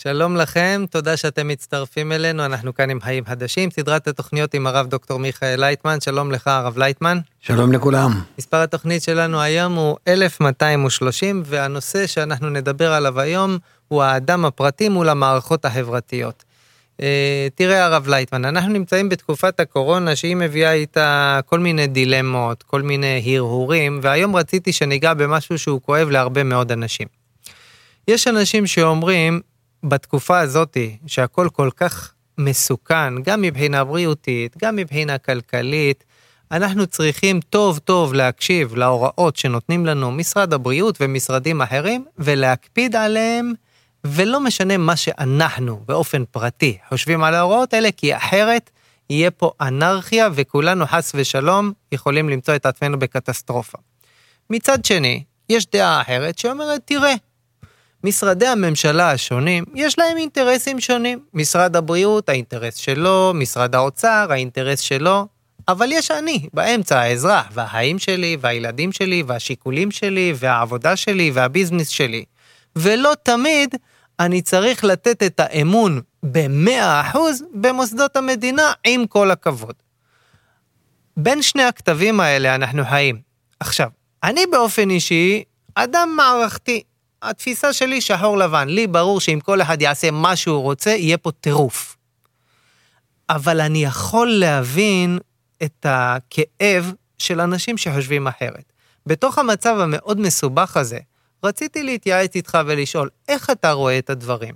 שלום לכם, תודה שאתם מצטרפים אלינו, אנחנו כאן עם חיים חדשים, סדרת התוכניות עם הרב דוקטור מיכאל לייטמן, שלום לך הרב לייטמן. שלום לכולם. מספר התוכנית שלנו היום הוא 1230, והנושא שאנחנו נדבר עליו היום הוא האדם הפרטי מול המערכות החברתיות. תראה הרב לייטמן, אנחנו נמצאים בתקופת הקורונה שהיא מביאה איתה כל מיני דילמות, כל מיני הרהורים, והיום רציתי שניגע במשהו שהוא כואב להרבה מאוד אנשים. יש אנשים שאומרים, בתקופה הזאת, שהכל כל כך מסוכן, גם מבחינה בריאותית, גם מבחינה כלכלית, אנחנו צריכים טוב טוב להקשיב להוראות שנותנים לנו משרד הבריאות ומשרדים אחרים, ולהקפיד עליהם, ולא משנה מה שאנחנו באופן פרטי חושבים על ההוראות האלה, כי אחרת יהיה פה אנרכיה, וכולנו חס ושלום יכולים למצוא את עצמנו בקטסטרופה. מצד שני, יש דעה אחרת שאומרת, תראה, משרדי הממשלה השונים, יש להם אינטרסים שונים. משרד הבריאות, האינטרס שלו, משרד האוצר, האינטרס שלו, אבל יש אני, באמצע האזרח, והחיים שלי, והילדים שלי, והשיקולים שלי, והעבודה שלי, והביזנס שלי. ולא תמיד אני צריך לתת את האמון ב100% במוסדות המדינה, עם כל הכבוד. בין שני הכתבים האלה אנחנו חיים. עכשיו, אני באופן אישי, אדם מערכתי, התפיסה שלי שחור לבן, לי ברור שאם כל אחד יעשה מה שהוא רוצה, יהיה פה טירוף. אבל אני יכול להבין את הכאב של אנשים שחושבים אחרת. בתוך המצב המאוד מסובך הזה, רציתי להתייעץ איתך ולשאול, איך אתה רואה את הדברים?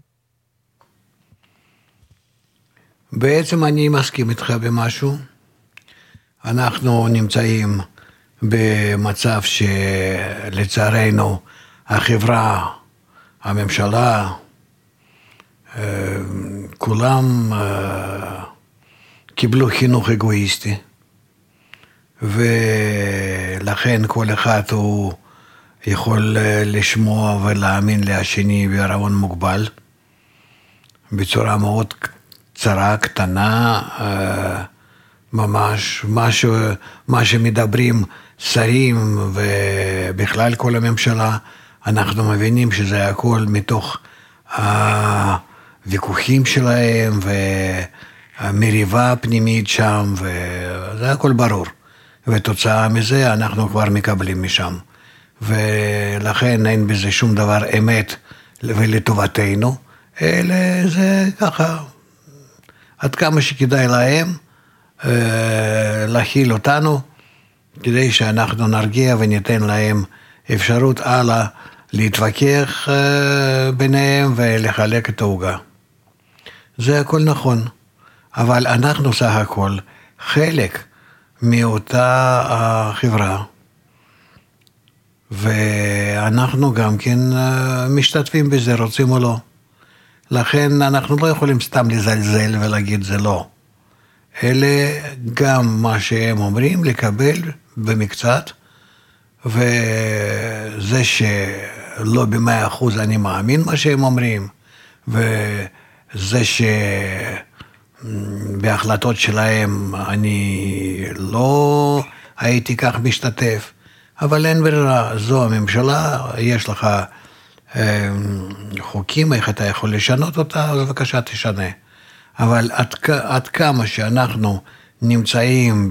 בעצם אני מסכים איתך במשהו. אנחנו נמצאים במצב שלצערנו, החברה, הממשלה, כולם קיבלו חינוך אגואיסטי, ולכן כל אחד הוא יכול לשמוע ולהאמין לשני בערבון מוגבל, בצורה מאוד קצרה, קטנה, ממש מה שמדברים שרים ובכלל כל הממשלה, אנחנו מבינים שזה הכל מתוך הוויכוחים שלהם והמריבה הפנימית שם, וזה הכל ברור. ותוצאה מזה אנחנו כבר מקבלים משם. ולכן אין בזה שום דבר אמת ולטובתנו, אלא זה ככה, עד כמה שכדאי להם להכיל אותנו, כדי שאנחנו נרגיע וניתן להם אפשרות הלאה להתווכח ביניהם ולחלק את העוגה. זה הכל נכון, אבל אנחנו סך הכל חלק מאותה החברה, ואנחנו גם כן משתתפים בזה, רוצים או לא. לכן אנחנו לא יכולים סתם לזלזל ולהגיד זה לא. אלה גם מה שהם אומרים לקבל במקצת, וזה שלא ב100% אני מאמין מה שהם אומרים, וזה שבהחלטות שלהם אני לא הייתי כך משתתף, אבל אין ברירה, זו הממשלה, יש לך חוקים, איך אתה יכול לשנות אותה, אז בבקשה תשנה. אבל עד כמה שאנחנו נמצאים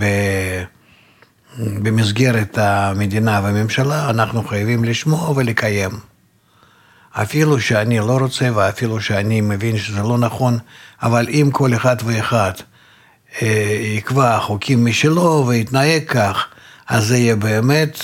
במסגרת המדינה והממשלה, אנחנו חייבים לשמוע ולקיים. אפילו שאני לא רוצה, ואפילו שאני מבין שזה לא נכון, אבל אם כל אחד ואחד יקבע חוקים משלו ויתנהג כך, אז זה יהיה באמת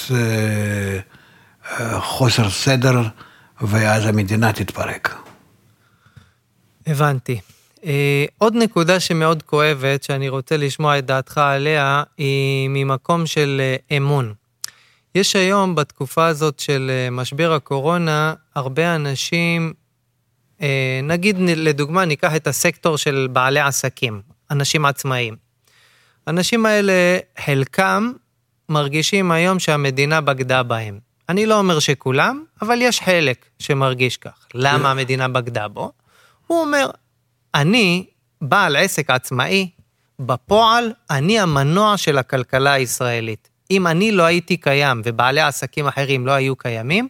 חוסר סדר, ואז המדינה תתפרק. הבנתי. עוד נקודה שמאוד כואבת, שאני רוצה לשמוע את דעתך עליה, היא ממקום של אמון. יש היום בתקופה הזאת של משבר הקורונה, הרבה אנשים, נגיד לדוגמה, ניקח את הסקטור של בעלי עסקים, אנשים עצמאיים. האנשים האלה, חלקם מרגישים היום שהמדינה בגדה בהם. אני לא אומר שכולם, אבל יש חלק שמרגיש כך. למה המדינה בגדה בו? הוא אומר, אני בעל עסק עצמאי, בפועל אני המנוע של הכלכלה הישראלית. אם אני לא הייתי קיים ובעלי עסקים אחרים לא היו קיימים,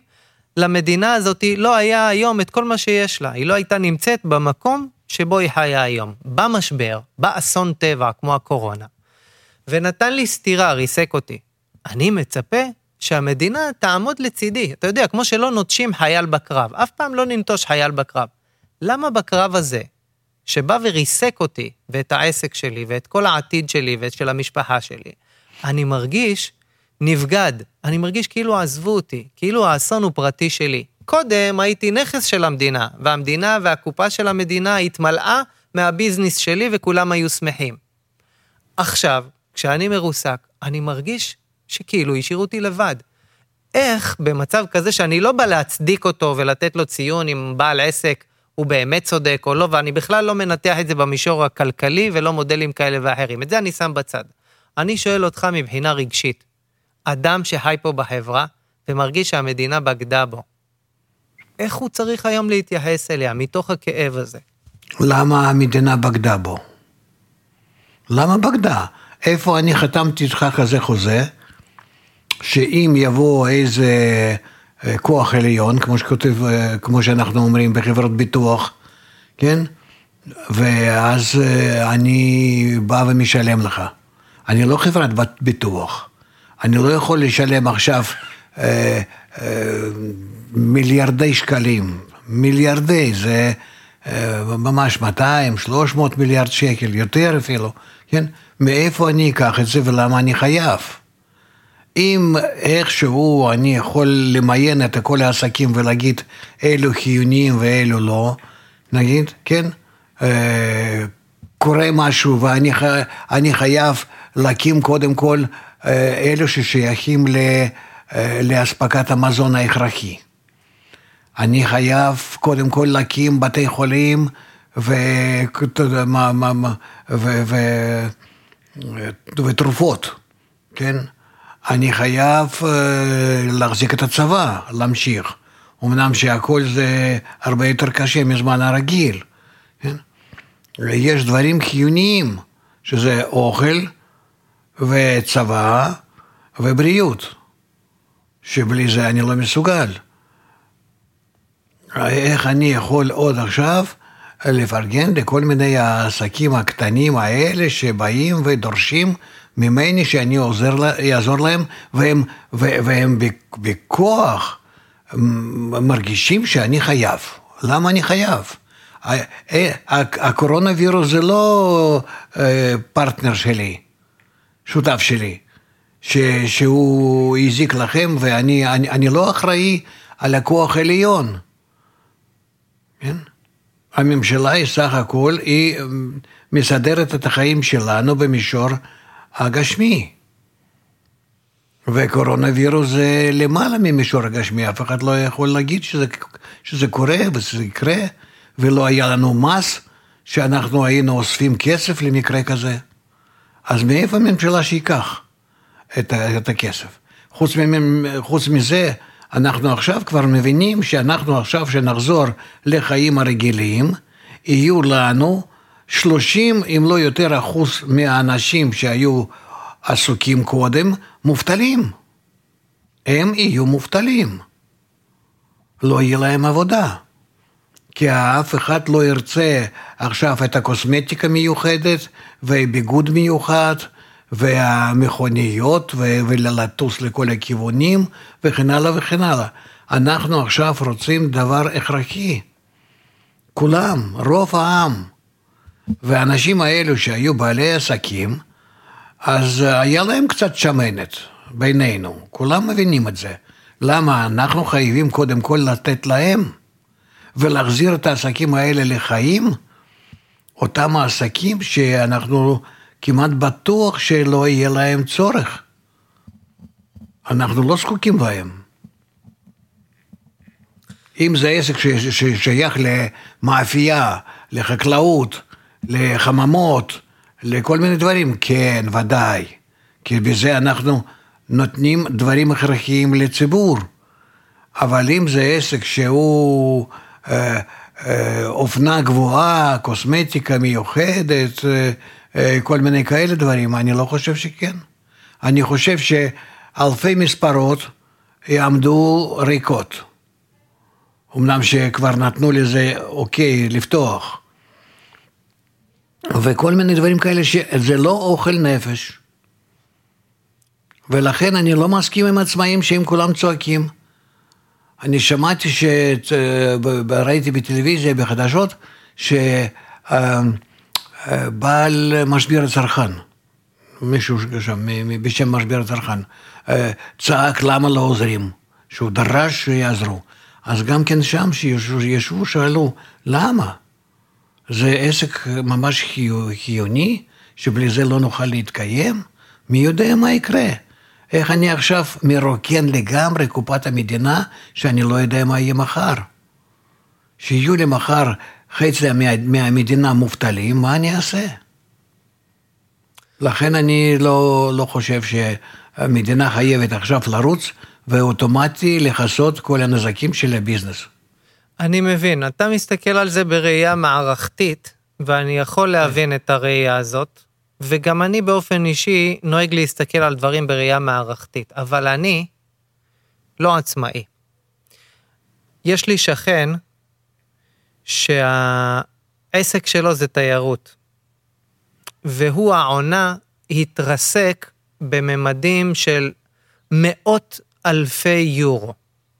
למדינה הזאת לא היה היום את כל מה שיש לה. היא לא הייתה נמצאת במקום שבו היא חיה היום. במשבר, באסון טבע כמו הקורונה. ונתן לי סתירה, ריסק אותי. אני מצפה שהמדינה תעמוד לצידי. אתה יודע, כמו שלא נוטשים חייל בקרב, אף פעם לא ננטוש חייל בקרב. למה בקרב הזה, שבא וריסק אותי, ואת העסק שלי, ואת כל העתיד שלי, ואת של המשפחה שלי, אני מרגיש נבגד, אני מרגיש כאילו עזבו אותי, כאילו האסון הוא פרטי שלי. קודם הייתי נכס של המדינה, והמדינה והקופה של המדינה התמלאה מהביזנס שלי, וכולם היו שמחים. עכשיו, כשאני מרוסק, אני מרגיש שכאילו השאירו אותי לבד. איך במצב כזה שאני לא בא להצדיק אותו ולתת לו ציון אם בעל עסק הוא באמת צודק או לא, ואני בכלל לא מנתח את זה במישור הכלכלי ולא מודלים כאלה ואחרים. את זה אני שם בצד. אני שואל אותך מבחינה רגשית, אדם שחי פה בחברה ומרגיש שהמדינה בגדה בו, איך הוא צריך היום להתייחס אליה מתוך הכאב הזה? למה המדינה בגדה בו? למה בגדה? איפה אני חתמתי איתך כזה חוזה, שאם יבוא איזה כוח עליון, כמו שאנחנו אומרים בחברות ביטוח, כן? ואז אני בא ומשלם לך. אני לא חברת ביטוח. אני לא יכול לשלם עכשיו מיליארדי שקלים. מיליארדי, זה ממש 200, 300 מיליארד שקל, יותר אפילו, כן? מאיפה אני אקח את זה ולמה אני חייב? אם איכשהו אני יכול למיין את כל העסקים ולהגיד אלו חיוניים ואלו לא, נגיד, כן? קורה משהו ואני חייב להקים קודם כל אלו ששייכים להספקת המזון ההכרחי. אני חייב קודם כל להקים בתי חולים ותרופות, כן? אני חייב להחזיק את הצבא, להמשיך. אמנם שהכל זה הרבה יותר קשה מזמן הרגיל, כן? יש דברים חיוניים, שזה אוכל וצבא ובריאות, שבלי זה אני לא מסוגל. איך אני יכול עוד עכשיו לפרגן לכל מיני העסקים הקטנים האלה שבאים ודורשים ממני שאני אעזור להם, והם בכוח מרגישים שאני חייב. למה אני חייב? הקורונה וירוס זה לא פרטנר שלי, שותף שלי, שהוא יזיק לכם, ואני לא אחראי על הכוח עליון. כן? הממשלה היא סך הכל, היא מסדרת את החיים שלנו במישור הגשמי. וקורונה וירוס זה למעלה ממישור הגשמי, אף אחד לא יכול להגיד שזה קורה וזה יקרה, ולא היה לנו מס שאנחנו היינו אוספים כסף למקרה כזה. אז מאיפה הממשלה שיקח את הכסף? חוץ מזה, אנחנו עכשיו כבר מבינים שאנחנו עכשיו שנחזור לחיים הרגילים, יהיו לנו 30 אם לא יותר אחוז מהאנשים שהיו עסוקים קודם מובטלים. הם יהיו מובטלים. לא יהיה להם עבודה. כי אף אחד לא ירצה עכשיו את הקוסמטיקה מיוחדת וביגוד מיוחד והמכוניות ולטוס לכל הכיוונים וכן הלאה וכן הלאה. אנחנו עכשיו רוצים דבר הכרחי. כולם, רוב העם. והאנשים האלו שהיו בעלי עסקים, אז היה להם קצת שמנת בינינו. כולם מבינים את זה. למה? אנחנו חייבים קודם כל לתת להם ולהחזיר את העסקים האלה לחיים, אותם העסקים שאנחנו כמעט בטוח שלא יהיה להם צורך. אנחנו לא זקוקים להם. אם זה עסק ששייך למאפייה, לחקלאות, לחממות, לכל מיני דברים, כן, ודאי. כי בזה אנחנו נותנים דברים הכרחיים לציבור. אבל אם זה עסק שהוא אופנה גבוהה, קוסמטיקה מיוחדת, כל מיני כאלה דברים, אני לא חושב שכן. אני חושב שאלפי מספרות יעמדו ריקות. אמנם שכבר נתנו לזה אוקיי לפתוח. וכל מיני דברים כאלה שזה לא אוכל נפש. ולכן אני לא מסכים עם עצמאים שהם כולם צועקים. אני שמעתי ראיתי בטלוויזיה, בחדשות, שבעל משביר הצרכן, מישהו שם בשם משביר הצרכן, צעק למה לא עוזרים, שהוא דרש שיעזרו. אז גם כן שם שישבו שאלו, למה? זה עסק ממש חיוני, שבלי זה לא נוכל להתקיים? מי יודע מה יקרה? איך אני עכשיו מרוקן לגמרי קופת המדינה, שאני לא יודע מה יהיה מחר? שיהיו לי מחר חצי מהמדינה מובטלים, מה אני אעשה? לכן אני לא חושב שהמדינה חייבת עכשיו לרוץ, ואוטומטי לחסות כל הנזקים של הביזנס. אני מבין, אתה מסתכל על זה בראייה מערכתית, ואני יכול להבין את הראייה הזאת, וגם אני באופן אישי נוהג להסתכל על דברים בראייה מערכתית, אבל אני לא עצמאי. יש לי שכן שהעסק שלו זה תיירות, והוא העונה התרסק בממדים של מאות אלפי יורו.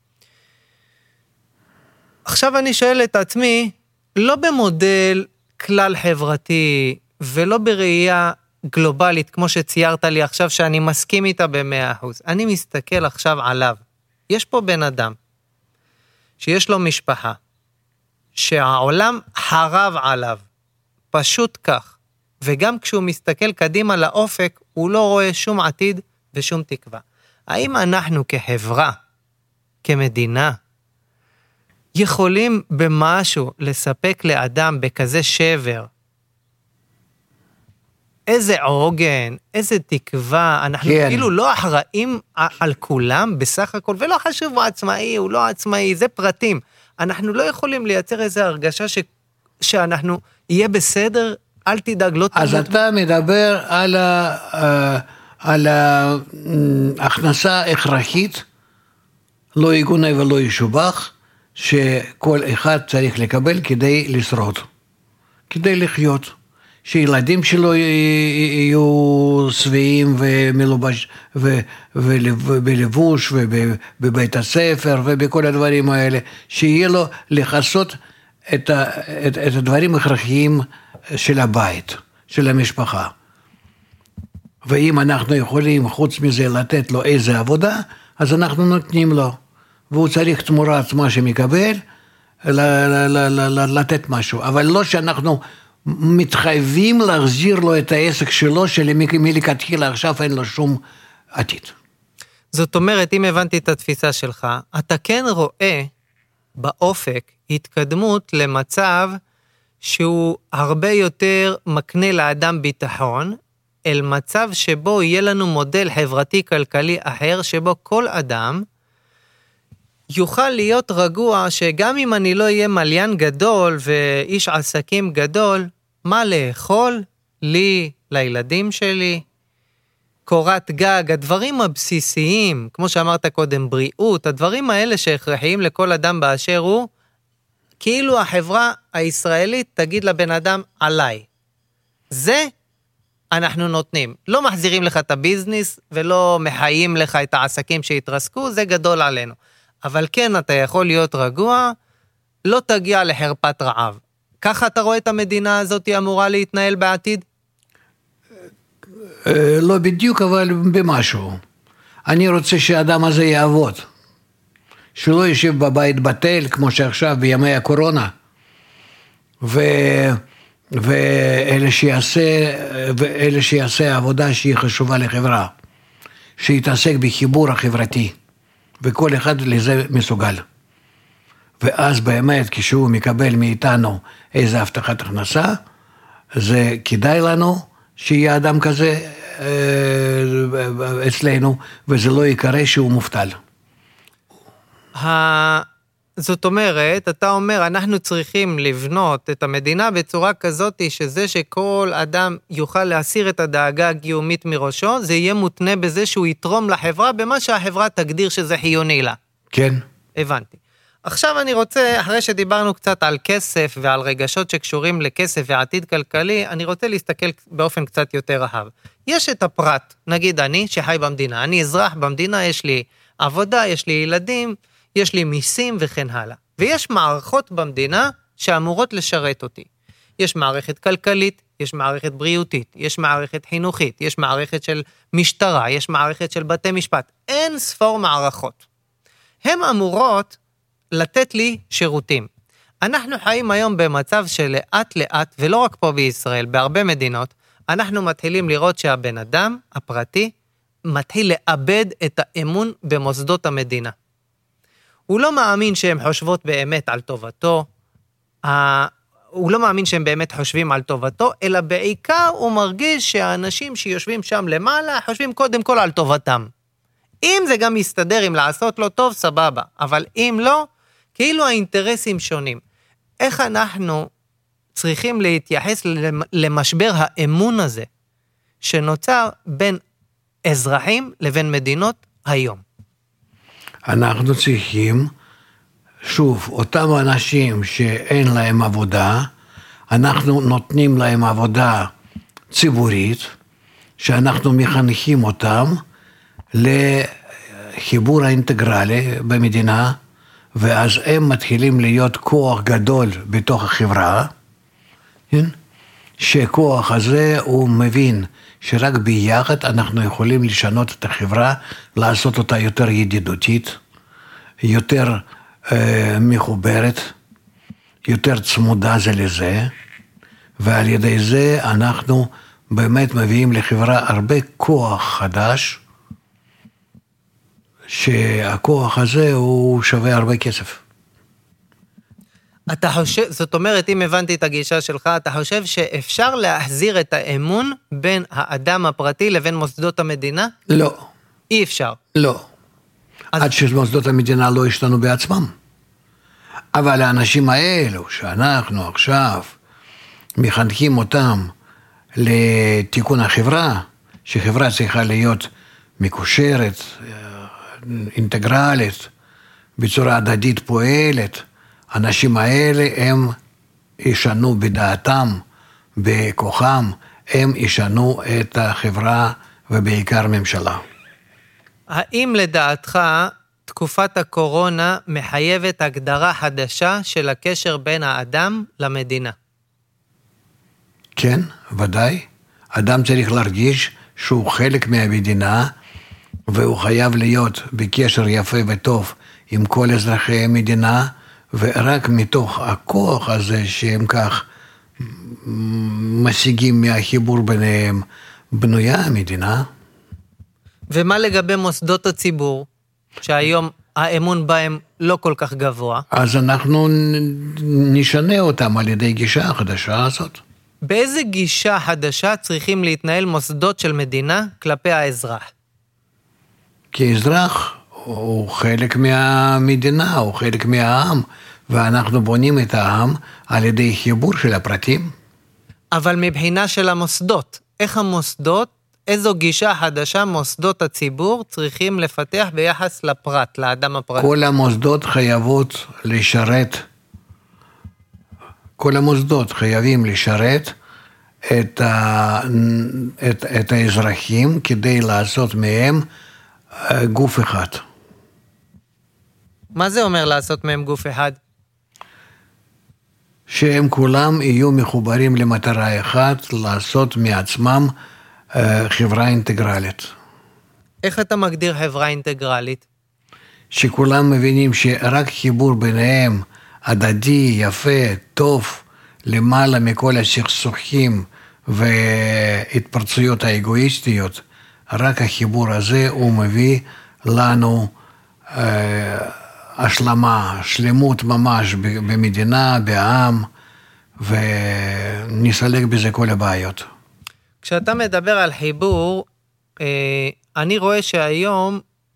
עכשיו אני שואל את עצמי, לא במודל כלל חברתי, ולא בראייה גלובלית, כמו שציירת לי עכשיו, שאני מסכים איתה ב100%. אני מסתכל עכשיו עליו. יש פה בן אדם, שיש לו משפחה, שהעולם חרב עליו, פשוט כך. וגם כשהוא מסתכל קדימה לאופק, הוא לא רואה שום עתיד ושום תקווה. האם אנחנו כחברה, כמדינה, יכולים במשהו לספק לאדם בכזה שבר, איזה עוגן, איזה תקווה, אנחנו כאילו לא אחראים על כולם בסך הכל, ולא חשוב הוא עצמאי, הוא לא עצמאי, זה פרטים. אנחנו לא יכולים לייצר איזו הרגשה שאנחנו יהיה בסדר, אל תדאג, לא תדאג. אז אתה מדבר על ההכנסה הכרחית, לא יגונה ולא ישובח, שכל אחד צריך לקבל כדי לשרוד, כדי לחיות. שילדים שלו יהיו שבעים ומלובש ובלבוש ובבית הספר ובכל הדברים האלה, שיהיה לו לחסות את הדברים הכרחיים של הבית, של המשפחה. ואם אנחנו יכולים חוץ מזה לתת לו איזה עבודה, אז אנחנו נותנים לו, והוא צריך תמורה עצמה שמקבל לתת משהו, אבל לא שאנחנו מתחייבים להחזיר לו את העסק שלו, שמלכתחילה עכשיו אין לו שום עתיד. זאת אומרת, אם הבנתי את התפיסה שלך, אתה כן רואה באופק התקדמות למצב שהוא הרבה יותר מקנה לאדם ביטחון, אל מצב שבו יהיה לנו מודל חברתי-כלכלי אחר, שבו כל אדם יוכל להיות רגוע, שגם אם אני לא אהיה מליין גדול ואיש עסקים גדול, מה לאכול לי, לילדים שלי, קורת גג, הדברים הבסיסיים, כמו שאמרת קודם, בריאות, הדברים האלה שהכרחיים לכל אדם באשר הוא, כאילו החברה הישראלית תגיד לבן אדם עליי. זה אנחנו נותנים. לא מחזירים לך את הביזנס ולא מחיים לך את העסקים שהתרסקו, זה גדול עלינו. אבל כן, אתה יכול להיות רגוע, לא תגיע לחרפת רעב. ככה אתה רואה את המדינה הזאת אמורה להתנהל בעתיד? לא בדיוק, אבל במשהו. אני רוצה שהאדם הזה יעבוד. שלא יושב בבית בטל, כמו שעכשיו בימי הקורונה. ואלה שיעשה עבודה שהיא חשובה לחברה. שיתעסק בחיבור החברתי. וכל אחד לזה מסוגל. ואז באמת, כשהוא מקבל מאיתנו איזו הבטחת הכנסה, זה כדאי לנו שיהיה אדם כזה אצלנו, וזה לא יקרה שהוא מובטל. זאת אומרת, אתה אומר, אנחנו צריכים לבנות את המדינה בצורה כזאת, שזה שכל אדם יוכל להסיר את הדאגה הקיומית מראשו, זה יהיה מותנה בזה שהוא יתרום לחברה, במה שהחברה תגדיר שזה חיוני לה. כן. הבנתי. עכשיו אני רוצה, אחרי שדיברנו קצת על כסף ועל רגשות שקשורים לכסף ועתיד כלכלי, אני רוצה להסתכל באופן קצת יותר רחב. יש את הפרט, נגיד אני שחי במדינה, אני אזרח במדינה, יש לי עבודה, יש לי ילדים, יש לי מיסים וכן הלאה. ויש מערכות במדינה שאמורות לשרת אותי. יש מערכת כלכלית, יש מערכת בריאותית, יש מערכת חינוכית, יש מערכת של משטרה, יש מערכת של בתי משפט. אין ספור מערכות. הן אמורות לתת לי שירותים. אנחנו חיים היום במצב שלאט לאט, ולא רק פה בישראל, בהרבה מדינות, אנחנו מתחילים לראות שהבן אדם הפרטי מתחיל לאבד את האמון במוסדות המדינה. הוא לא מאמין שהם חושבות באמת על טובתו, הוא לא מאמין שהם באמת חושבים על טובתו, אלא בעיקר הוא מרגיש שהאנשים שיושבים שם למעלה, חושבים קודם כל על טובתם. אם זה גם יסתדר עם לעשות לו טוב, סבבה, אבל אם לא, כאילו האינטרסים שונים. איך אנחנו צריכים להתייחס למשבר האמון הזה, שנוצר בין אזרחים לבין מדינות היום? אנחנו צריכים, שוב, אותם אנשים שאין להם עבודה, אנחנו נותנים להם עבודה ציבורית, שאנחנו מחנכים אותם לחיבור האינטגרלי במדינה, ואז הם מתחילים להיות כוח גדול בתוך החברה, שכוח הזה הוא מבין שרק ביחד אנחנו יכולים לשנות את החברה, לעשות אותה יותר ידידותית, יותר מחוברת, יותר צמודה זה לזה, ועל ידי זה אנחנו באמת מביאים לחברה הרבה כוח חדש, שהכוח הזה הוא שווה הרבה כסף. אתה חושב, זאת אומרת, אם הבנתי את הגישה שלך, אתה חושב שאפשר להחזיר את האמון בין האדם הפרטי לבין מוסדות המדינה? לא. אי אפשר. לא. עד שמוסדות המדינה לא השתנו בעצמם. אבל האנשים האלו שאנחנו עכשיו מחנכים אותם לתיקון החברה, שחברה צריכה להיות מקושרת, אינטגרלית, בצורה הדדית פועלת, האנשים האלה הם ישנו בדעתם, בכוחם, הם ישנו את החברה ובעיקר ממשלה. האם לדעתך תקופת הקורונה מחייבת הגדרה חדשה של הקשר בין האדם למדינה? כן, ודאי. אדם צריך להרגיש שהוא חלק מהמדינה, והוא חייב להיות בקשר יפה וטוב עם כל אזרחי המדינה, ורק מתוך הכוח הזה שהם כך משיגים מהחיבור ביניהם בנויה המדינה. ומה לגבי מוסדות הציבור, שהיום האמון בהם לא כל כך גבוה? אז אנחנו נשנה אותם על ידי גישה החדשה הזאת. באיזה גישה חדשה צריכים להתנהל מוסדות של מדינה כלפי האזרח? כי אזרח הוא חלק מהמדינה, הוא חלק מהעם, ואנחנו בונים את העם על ידי חיבור של הפרטים. אבל מבחינה של המוסדות, איך המוסדות, איזו גישה חדשה מוסדות הציבור צריכים לפתח ביחס לפרט, לאדם הפרטי? כל המוסדות חייבות לשרת, כל המוסדות חייבים לשרת את האזרחים כדי לעשות מהם גוף אחד. מה זה אומר לעשות מהם גוף אחד? שהם כולם יהיו מחוברים למטרה אחת, לעשות מעצמם חברה אינטגרלית. איך אתה מגדיר חברה אינטגרלית? שכולם מבינים שרק חיבור ביניהם הדדי, יפה, טוב, למעלה מכל הסכסוכים והתפרצויות האגואיסטיות, רק החיבור הזה הוא מביא לנו השלמה, שלמות ממש במדינה, בעם, ונסלק בזה כל הבעיות. כשאתה מדבר על חיבור, אני רואה שהיום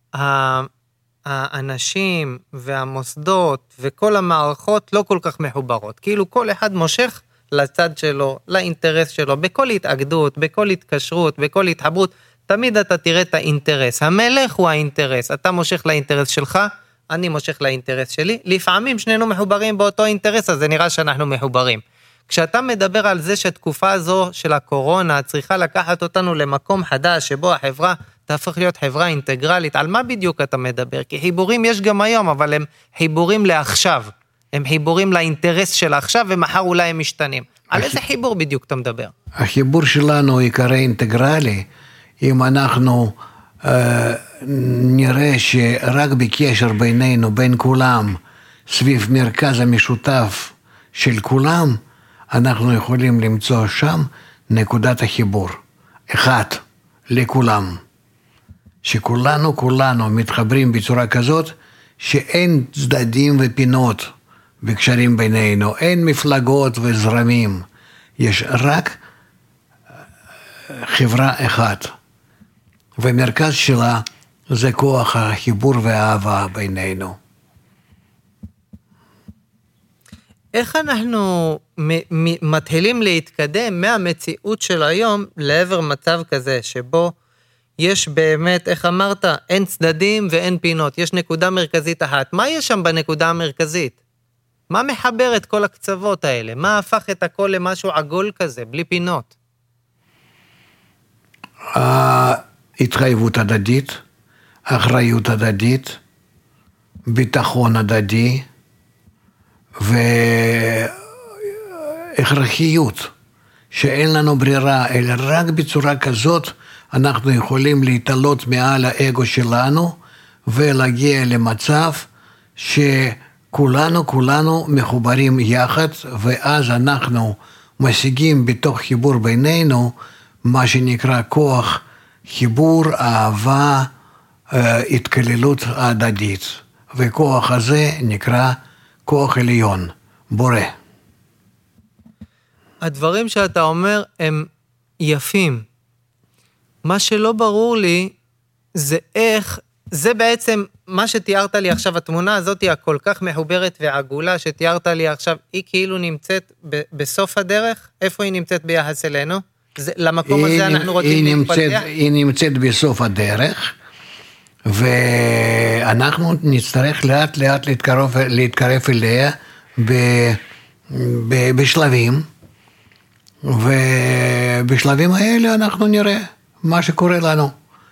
האנשים והמוסדות וכל המערכות לא כל כך מחוברות. כאילו כל אחד מושך לצד שלו, לאינטרס שלו, בכל התאגדות, בכל התקשרות, בכל התחברות, תמיד אתה תראה את האינטרס. המלך הוא האינטרס, אתה מושך לאינטרס שלך, אני מושך לאינטרס שלי, לפעמים שנינו מחוברים באותו אינטרס, אז זה נראה שאנחנו מחוברים. כשאתה מדבר על זה שתקופה הזו של הקורונה צריכה לקחת אותנו למקום חדש, שבו החברה תהפוך להיות חברה אינטגרלית, על מה בדיוק אתה מדבר? כי חיבורים יש גם היום, אבל הם חיבורים לעכשיו, הם חיבורים לאינטרס של עכשיו, ומחר אולי הם משתנים. על איזה חיבור בדיוק אתה מדבר? החיבור שלנו יקרא אינטגרלי, אם אנחנו נראה שרק בקשר בינינו, בין כולם, סביב מרכז המשותף של כולם, אנחנו יכולים למצוא שם נקודת החיבור. אחת, לכולם. שכולנו מתחברים בצורה כזאת, שאין צדדים ופינות בקשרים בינינו, אין מפלגות וזרמים, יש רק חברה אחת. ומרכז שלה זה כוח החיבור והאהבה בינינו. איך אנחנו מתחילים להתקדם מהמציאות של היום לעבר מצב כזה, שבו יש באמת, איך אמרת, אין צדדים ואין פינות, יש נקודה מרכזית אחת. מה יש שם בנקודה המרכזית? מה מחבר את כל הקצוות האלה? מה הפך את הכל למשהו עגול כזה, בלי פינות? התחייבות הדדית, אחריות הדדית, ביטחון הדדי, והכרחיות, שאין לנו ברירה, אלא רק בצורה כזאת, אנחנו יכולים להתעלות מעל האגו שלנו, ולהגיע למצב שכולנו מחוברים יחד, ואז אנחנו משיגים בתוך חיבור בינינו, מה שנקרא כוח חיבור, אהבה, התקללות הדדית. וכוח הזה נקרא כוח עליון, בורא. הדברים שאתה אומר הם יפים. מה שלא ברור לי זה איך, זה בעצם מה שתיארת לי עכשיו, התמונה הזאת היא הכל כך מחוברת ועגולה שתיארת לי עכשיו, היא כאילו נמצאת בסוף הדרך? איפה היא נמצאת ביחס אלינו? למקום הזה אנחנו רוצים להתפתח? היא נמצאת בסוף הדרך, ואנחנו נצטרך לאט לאט להתקרב אליה בשלבים, ובשלבים האלה אנחנו נראה מה שקורה לנו.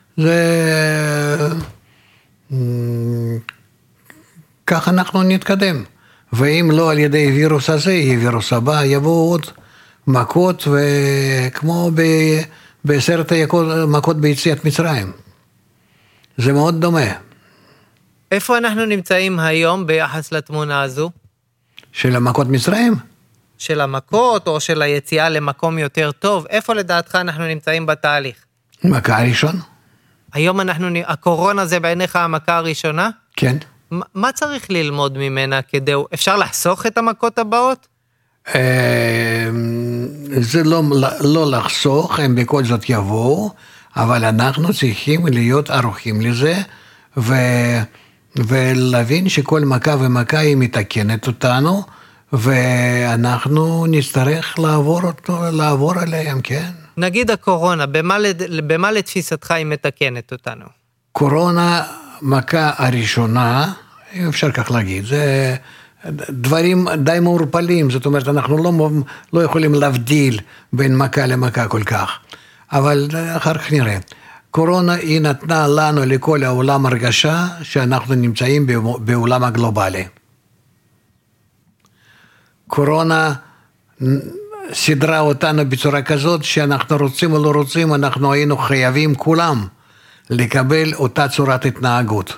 כך אנחנו נתקדם. ואם לא על ידי וירוס הזה, יהיה וירוס הבא, יבואו עוד מכות, וכמו בסרט מכות ביציאת מצרים. זה מאוד דומה. איפה אנחנו נמצאים היום ביחס לתמונה הזו? של המכות מצרים? של המכות או של היציאה למקום יותר טוב? איפה לדעתך אנחנו נמצאים בתהליך? מכה הראשון. היום הקורונה זה בעיניך המכה הראשונה? כן. מה צריך ללמוד ממנה כדי, אפשר לחסוך את המכות הבאות? זה לא לחסוך, הם בכל זאת יבואו, אבל אנחנו צריכים להיות ערוכים לזה, ולהבין שכל מכה ומכה היא מתקנת אותנו, ואנחנו נצטרך לעבור עליהם, כן? נגיד הקורונה, במה לתפיסתך היא מתקנת אותנו? קורונה, מכה הראשונה, אפשר כך להגיד, זה דברים די מעורפלים, זאת אומרת, אנחנו לא יכולים להבדיל בין מכה למכה כל כך, אבל אחר כך נראה. קורונה היא נתנה לנו, לכל העולם, הרגשה שאנחנו נמצאים בעולם הגלובלי. קורונה סדרה אותנו בצורה כזאת שאנחנו רוצים או לא רוצים, אנחנו היינו חייבים כולם לקבל אותה צורת התנהגות.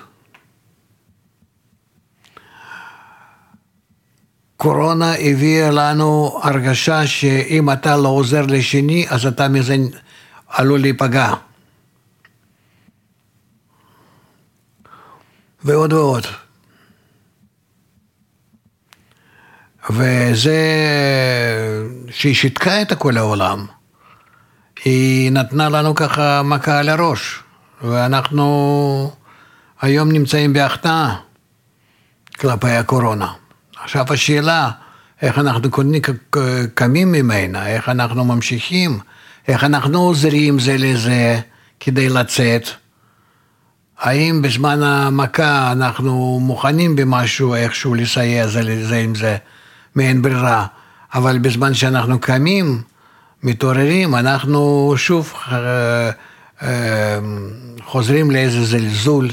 קורונה הביאה לנו הרגשה שאם אתה לא עוזר לשני, אז אתה מזה עלול להיפגע. ועוד ועוד. וזה שהיא שיתקה את כל העולם, היא נתנה לנו ככה מכה על הראש, ואנחנו היום נמצאים בהכנעה כלפי הקורונה. עכשיו השאלה, איך אנחנו קמים ממנה, איך אנחנו ממשיכים, איך אנחנו עוזרים זה לזה כדי לצאת, האם בזמן המכה אנחנו מוכנים במשהו, איכשהו לסייע זה עם זה, מאין ברירה, אבל בזמן שאנחנו קמים, מתעוררים, אנחנו שוב חוזרים לאיזה זלזול,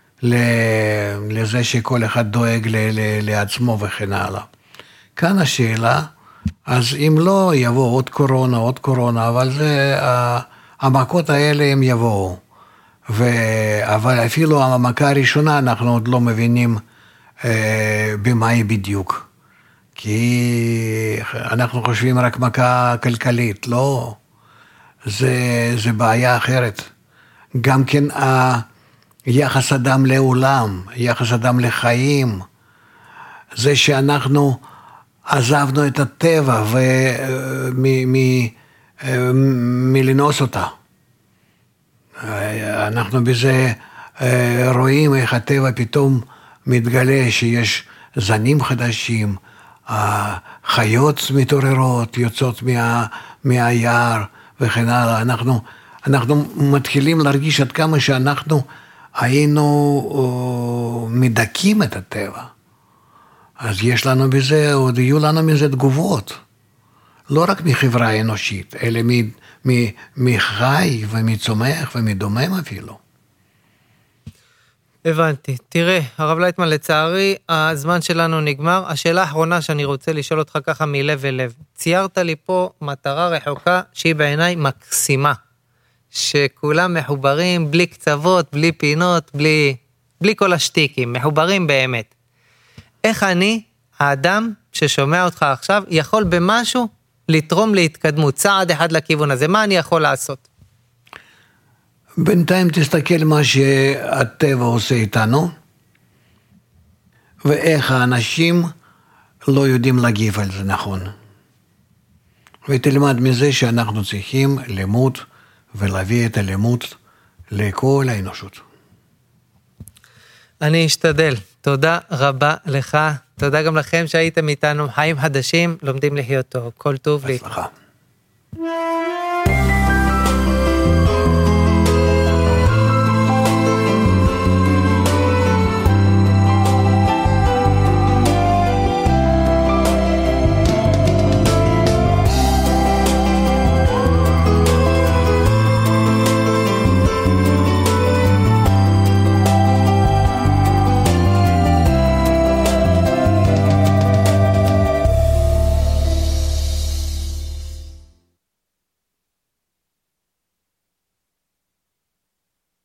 לזה שכל אחד דואג לעצמו וכן הלאה. כאן השאלה, אז אם לא יבוא עוד קורונה, אבל המכות האלה הם יבואו. אבל אפילו המכה הראשונה אנחנו עוד לא מבינים במה היא בדיוק. כי אנחנו חושבים רק מכה כלכלית, לא. זה בעיה אחרת. גם כן יחס אדם לעולם, יחס אדם לחיים, זה שאנחנו עזבנו את הטבע מלנוס אותה. אנחנו בזה רואים איך הטבע פתאום מתגלה שיש זנים חדשים, חיות מתעוררות, יוצאות מהיער וכן הלאה. אנחנו מתחילים להרגיש עד כמה שאנחנו היינו מדכים את הטבע. אז יש לנו בזה, עוד יהיו לנו מזה תגובות. לא רק מחברה האנושית, אלא מחי ומצומח ומדומם אפילו. הבנתי. תראה, הרב לייטמן, לצערי, הזמן שלנו נגמר. השאלה האחרונה שאני רוצה לשאול אותך ככה מלב אל לב. ציירת לי פה מטרה רחוקה שהיא בעיניי מקסימה. שכולם מחוברים, בלי קצוות, בלי פינות, בלי כל השטיקים, מחוברים באמת. איך אני, האדם ששומע אותך עכשיו, יכול במשהו לתרום להתקדמות, צעד אחד לכיוון הזה? מה אני יכול לעשות? בינתיים תסתכל מה שהטבע עושה איתנו, ואיך האנשים לא יודעים להגיב על זה נכון. ותלמד מזה שאנחנו צריכים לימוד, ולהביא את הלימוד לכל האנושות. אני אשתדל. תודה רבה לך. תודה גם לכם שהייתם איתנו. חיים חדשים, לומדים לחיות טוב. כל טוב להתראות.